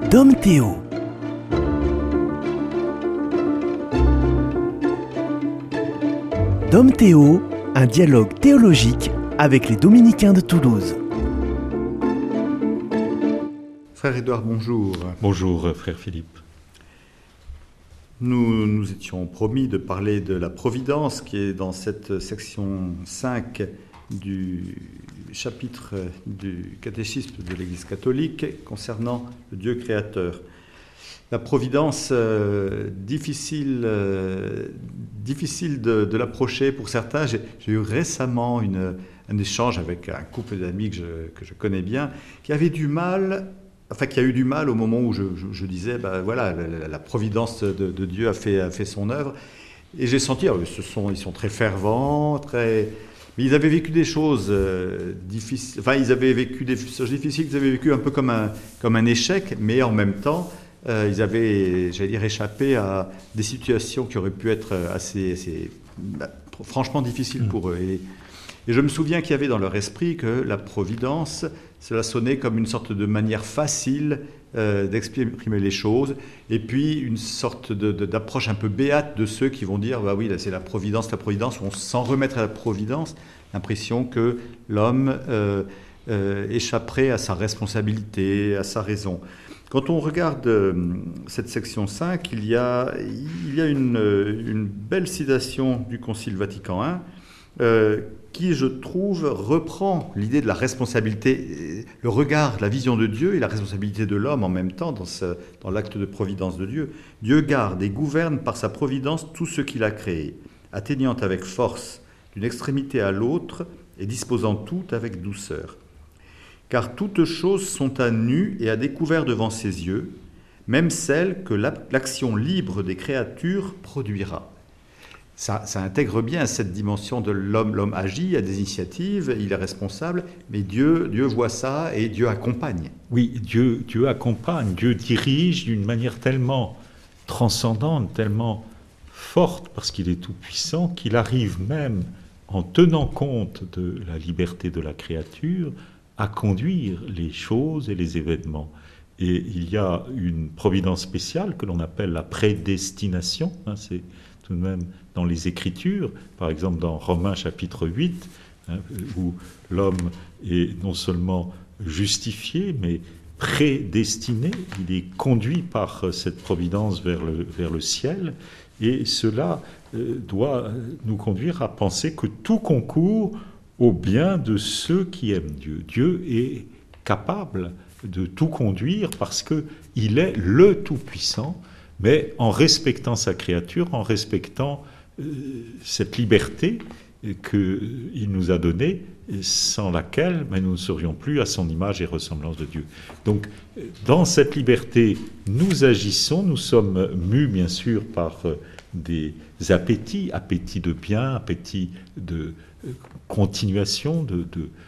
Dom Théo. Dom Théo, un dialogue théologique avec les Dominicains de Toulouse. Frère Édouard, bonjour. Bonjour, frère Philippe. Nous nous étions promis de parler de la Providence qui est dans cette section 5 du chapitre du catéchisme de l'Église catholique concernant le Dieu créateur. La Providence, difficile de l'approcher pour certains. J'ai eu récemment un échange avec un couple d'amis que je connais bien, qui avait du mal... qui a eu du mal au moment où je disais, voilà, la providence de Dieu a fait son œuvre. Et j'ai senti, ils sont très fervents, mais ils avaient vécu des choses difficiles. Ils avaient vécu des choses difficiles, ils avaient vécu un peu comme un échec, mais en même temps, ils avaient, échappé à des situations qui auraient pu être franchement difficiles pour eux. Et je me souviens qu'il y avait dans leur esprit que la providence, cela sonnait comme une sorte de manière facile d'exprimer les choses, et puis une sorte d'approche un peu béate de ceux qui vont dire, oui, là, c'est la providence, on s'en remettre à la providence, l'impression que l'homme échapperait à sa responsabilité, à sa raison. Quand on regarde cette section 5, il y a une belle citation du Concile Vatican I, qui, je trouve, reprend l'idée de la responsabilité, le regard, la vision de Dieu et la responsabilité de l'homme en même temps dans l'acte de providence de Dieu. Dieu garde et gouverne par sa providence tout ce qu'il a créé, atteignant avec force d'une extrémité à l'autre et disposant tout avec douceur. Car toutes choses sont à nu et à découvert devant ses yeux, même celles que l'action libre des créatures produira. Ça intègre bien cette dimension de l'homme. L'homme agit, a des initiatives, il est responsable, mais Dieu voit ça et Dieu accompagne. Oui, Dieu accompagne, Dieu dirige d'une manière tellement transcendante, tellement forte, parce qu'il est tout-puissant, qu'il arrive même, en tenant compte de la liberté de la créature, à conduire les choses et les événements. Et il y a une providence spéciale que l'on appelle la prédestination, c'est tout de même dans les Écritures, par exemple dans Romains chapitre 8, où l'homme est non seulement justifié, mais prédestiné, il est conduit par cette providence vers le ciel, et cela doit nous conduire à penser que tout concourt au bien de ceux qui aiment Dieu. Dieu est capable de tout conduire parce qu'il est le Tout-Puissant, mais en respectant sa créature, en respectant cette liberté qu'il nous a donnée, sans laquelle nous ne serions plus à son image et ressemblance de Dieu. Donc, dans cette liberté, nous agissons, nous sommes mus, bien sûr, par des appétits de bien, appétits de continuation, de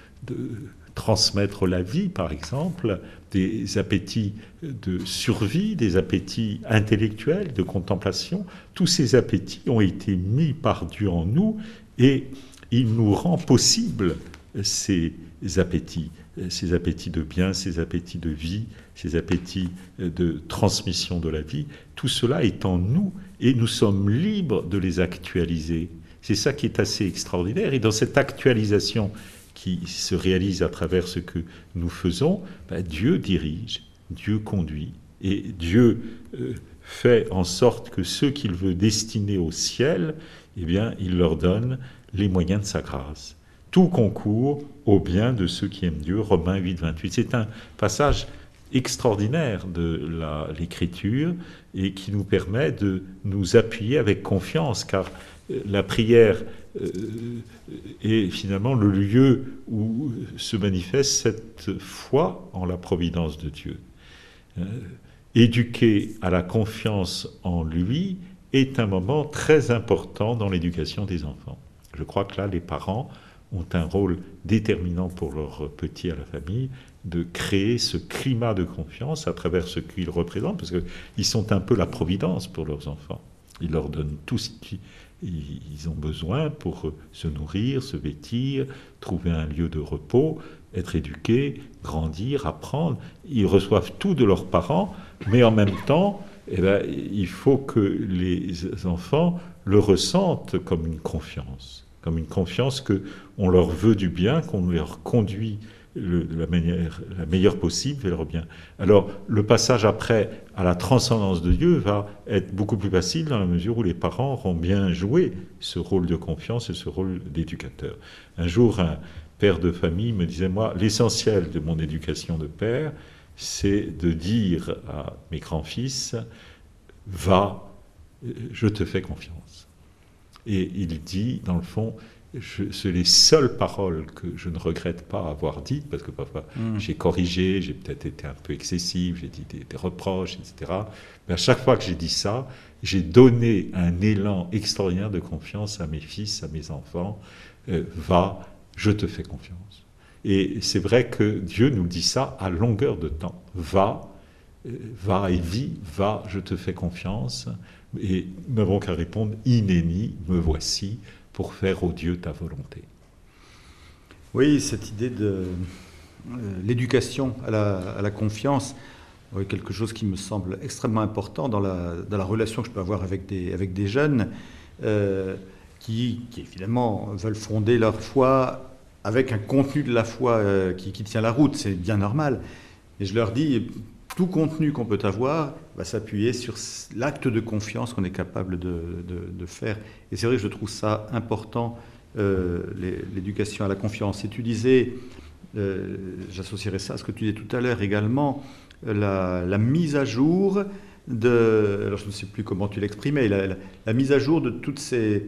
transmettre la vie, par exemple, des appétits de survie, des appétits intellectuels, de contemplation. Tous ces appétits ont été mis par Dieu en nous et il nous rend possible ces appétits de bien, ces appétits de vie, ces appétits de transmission de la vie. Tout cela est en nous et nous sommes libres de les actualiser. C'est ça qui est assez extraordinaire. Et dans cette actualisation qui se réalise à travers ce que nous faisons, Dieu dirige, Dieu conduit, et Dieu fait en sorte que ceux qu'il veut destiner au ciel, il leur donne les moyens de sa grâce. Tout concourt au bien de ceux qui aiment Dieu, Romains 8, 28. C'est un passage extraordinaire de l'Écriture et qui nous permet de nous appuyer avec confiance, car la prière est finalement le lieu où se manifeste cette foi en la providence de Dieu. Éduquer à la confiance en lui est un moment très important dans l'éducation des enfants. Je crois que là, les parents ont un rôle déterminant pour leurs petits à la famille, de créer ce climat de confiance à travers ce qu'ils représentent, parce qu'ils sont un peu la providence pour leurs enfants. Ils leur donnent tout ce qu'ils ont besoin pour se nourrir, se vêtir, trouver un lieu de repos. être éduqués, grandir, apprendre. Ils reçoivent tout de leurs parents, mais en même temps, il faut que les enfants le ressentent comme une confiance qu'on leur veut du bien, qu'on leur conduit de la meilleure possible vers le bien. Alors, le passage après à la transcendance de Dieu va être beaucoup plus facile dans la mesure où les parents auront bien joué ce rôle de confiance et ce rôle d'éducateur. Un jour, un père de famille me disait, moi, l'essentiel de mon éducation de père, c'est de dire à mes grands-fils, va, je te fais confiance. Et il dit, dans le fond, c'est les seules paroles que je ne regrette pas avoir dites, parce que parfois j'ai corrigé, j'ai peut-être été un peu excessif, j'ai dit des reproches, etc. Mais à chaque fois que j'ai dit ça, j'ai donné un élan extraordinaire de confiance à mes fils, à mes enfants. Va, je te fais confiance. Et c'est vrai que Dieu nous dit ça à longueur de temps. Va et vis, va, je te fais confiance. Et nous n'avons qu'à répondre, inéni, me voici, pour faire, ô Dieu, ta volonté. Oui, cette idée de l'éducation à la confiance, quelque chose qui me semble extrêmement important dans la relation que je peux avoir avec des jeunes qui évidemment veulent fonder leur foi avec un contenu de la foi qui tient la route, c'est bien normal. Et je leur dis, tout contenu qu'on peut avoir va s'appuyer sur l'acte de confiance qu'on est capable de faire. Et c'est vrai que je trouve ça important, l'éducation à la confiance. Et tu disais, j'associerais ça à ce que tu disais tout à l'heure également, la mise à jour alors je ne sais plus comment tu l'exprimais, la mise à jour de toutes ces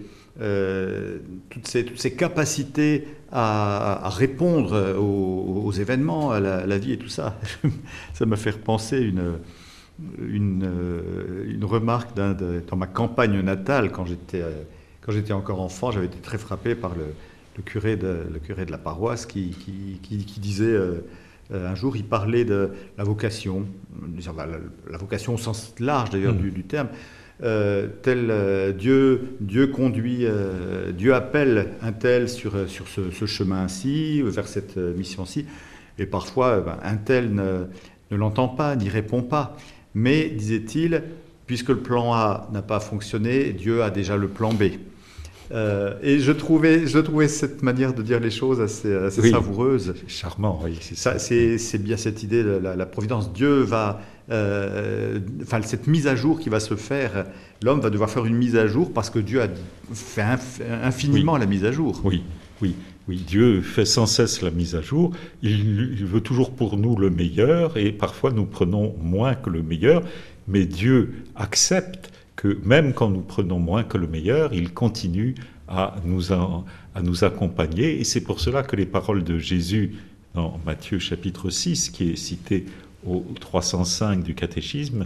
capacités à répondre aux événements, à la vie et tout ça. Ça m'a fait repenser une remarque dans ma campagne natale, quand j'étais encore enfant. J'avais été très frappé par le curé de la paroisse qui disait... un jour, il parlait de la vocation, la vocation au sens large d'ailleurs du terme. Dieu conduit, Dieu appelle un tel sur ce chemin-ci, vers cette mission-ci, et parfois un tel ne l'entend pas, n'y répond pas. Mais, disait-il, puisque le plan A n'a pas fonctionné, Dieu a déjà le plan B. Et je trouvais cette manière de dire les choses assez savoureuse. C'est charmant, oui. C'est bien cette idée de la providence. Dieu va... cette mise à jour qui va se faire, l'homme va devoir faire une mise à jour parce que Dieu a fait infiniment la mise à jour. Oui, Dieu fait sans cesse la mise à jour. Il veut toujours pour nous le meilleur et parfois nous prenons moins que le meilleur, mais Dieu accepte que même quand nous prenons moins que le meilleur, il continue à nous accompagner. Et c'est pour cela que les paroles de Jésus dans Matthieu chapitre 6, qui est cité au 305 du catéchisme,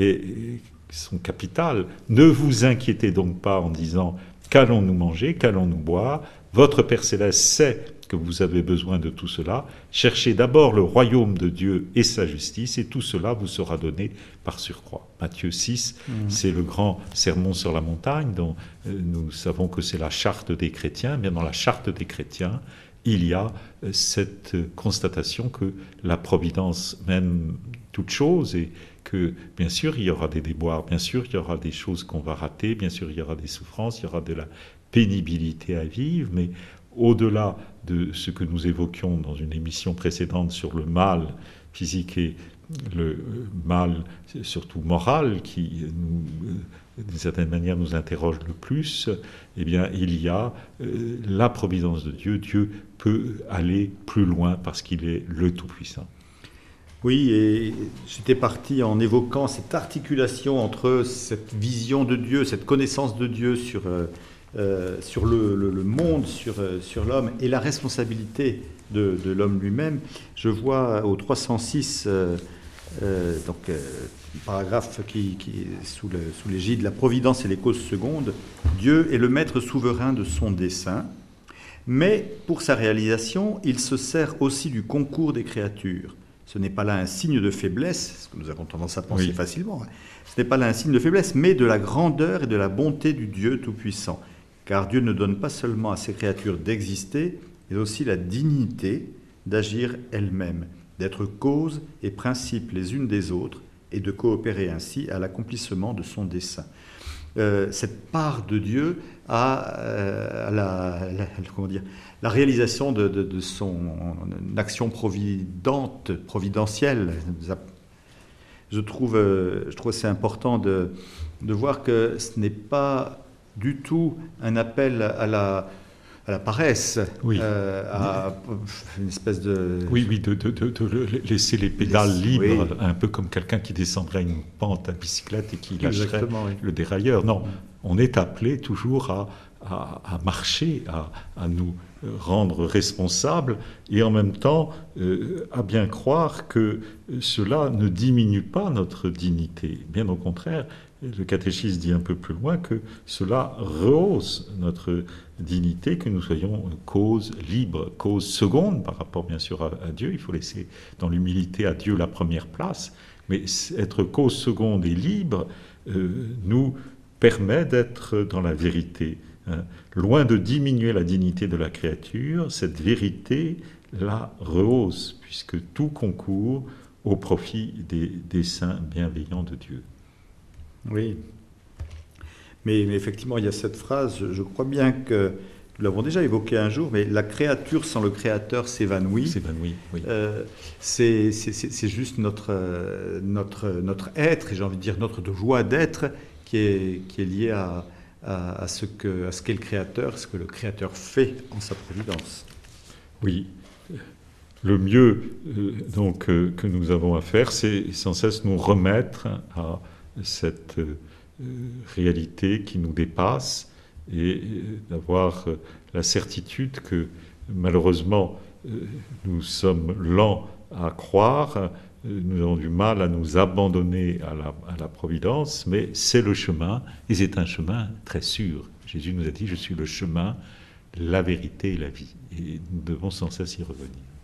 sont capitales. Ne vous inquiétez donc pas en disant « Qu'allons-nous manger ? Qu'allons-nous boire ? Votre Père Céleste sait que vous avez besoin de tout cela. Cherchez d'abord le royaume de Dieu et sa justice, et tout cela vous sera donné par surcroît. » Matthieu 6, c'est le grand sermon sur la montagne, dont nous savons que c'est la charte des chrétiens. Bien, dans la charte des chrétiens, il y a cette constatation que la providence mène toute chose, et que, bien sûr, il y aura des déboires, bien sûr, il y aura des choses qu'on va rater, bien sûr, il y aura des souffrances, il y aura de la pénibilité à vivre, mais au-delà de ce que nous évoquions dans une émission précédente sur le mal physique et le mal surtout moral qui, d'une certaine manière, nous interroge le plus, eh bien, il y a la providence de Dieu. Dieu peut aller plus loin parce qu'il est le Tout-Puissant. Oui, et j'étais parti en évoquant cette articulation entre cette vision de Dieu, cette connaissance de Dieu sur le monde, sur l'homme, et la responsabilité de l'homme lui-même. Je vois au 306, un paragraphe qui est sous l'égide « La providence et les causes secondes ». Dieu est le maître souverain de son dessein, mais pour sa réalisation, il se sert aussi du concours des créatures. Ce n'est pas là un signe de faiblesse, ce que nous avons tendance à penser facilement, ce n'est pas là un signe de faiblesse, mais de la grandeur et de la bonté du Dieu Tout-Puissant. Car Dieu ne donne pas seulement à ses créatures d'exister, mais aussi la dignité d'agir elle-même, d'être cause et principe les unes des autres et de coopérer ainsi à l'accomplissement de son dessein. Cette part de Dieu à la réalisation de son action providentielle. Je trouve c'est important de voir que ce n'est pas du tout un appel à la paresse, oui. À une espèce de... Oui, de laisser les pédales libres, un peu comme quelqu'un qui descendrait une pente à bicyclette et qui lâcherait le dérailleur. Non, on est appelé toujours à marcher, à nous rendre responsables et en même temps à bien croire que cela ne diminue pas notre dignité. Bien au contraire, le catéchisme dit un peu plus loin que cela rehausse notre dignité, que nous soyons cause libre, cause seconde par rapport bien sûr à Dieu. Il faut laisser dans l'humilité à Dieu la première place, mais être cause seconde et libre nous permet d'être dans la vérité. Loin de diminuer la dignité de la créature, cette vérité la rehausse, puisque tout concourt au profit des desseins bienveillants de Dieu. Oui, mais effectivement, il y a cette phrase, je crois bien que nous l'avons déjà évoqué un jour, mais la créature sans le Créateur s'évanouit. S'évanouit, oui. C'est juste notre être, et j'ai envie de dire notre joie d'être, qui est liée à ce qu'est le Créateur, ce que le Créateur fait en sa providence. Oui. Le mieux que nous avons à faire, c'est sans cesse nous remettre à cette réalité qui nous dépasse et d'avoir la certitude que malheureusement nous sommes lents à croire, nous avons du mal à nous abandonner à la providence, mais c'est le chemin et c'est un chemin très sûr. Jésus nous a dit « Je suis le chemin, la vérité et la vie ». Et nous devons sans cesse y revenir.